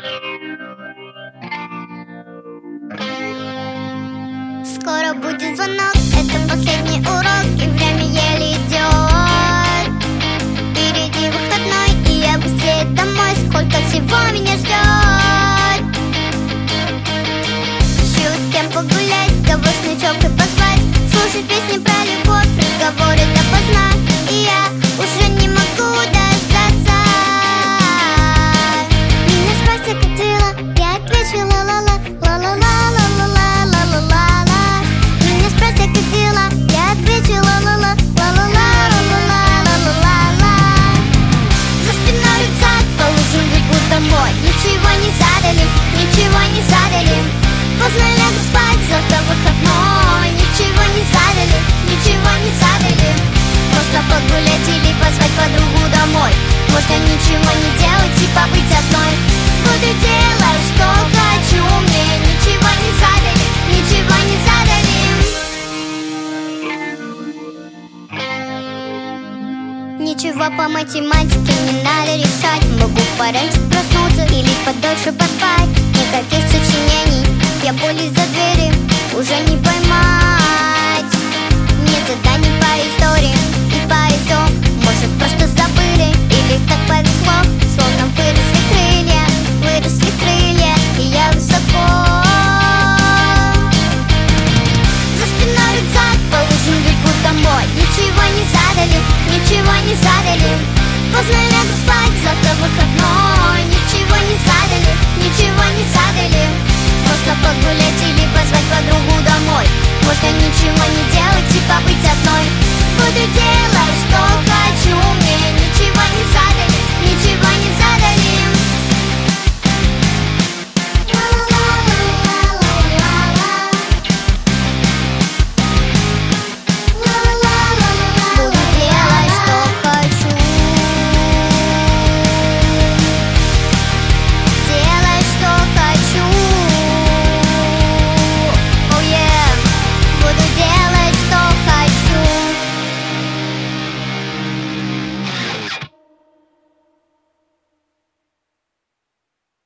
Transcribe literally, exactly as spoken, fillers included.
Скоро будет звонок, это последний урок, и время еле идет. Впереди выходной, и я быстрее домой, сколько всего меня ждет. Ищу с кем погулять, кого с ночевкой позвать, слушать песни про любовь, разговоры допоздна, и я уже не могу дождаться. Меня спросят, как дела, я отвечу ла-ла-ла, ла-ла-ла-ла-ла-ла. Домой. Ничего не задали, ничего не задали. Поздно лягу спать, завтра выходной. Ничего не задали, ничего не задали. Просто погулять или позвать подругу домой. Можно ничего не делать и побыть одной. Буду делать, что хочу, мне ничего не задали, ничего не задали. Ничего по математике не надо решать. Могу пораньше проснуться или подольше поспать. Никаких сочинений, я более за двери уже не поймать. Нет заданий по истории и по ИЗО. Может, просто забыли или так повезло.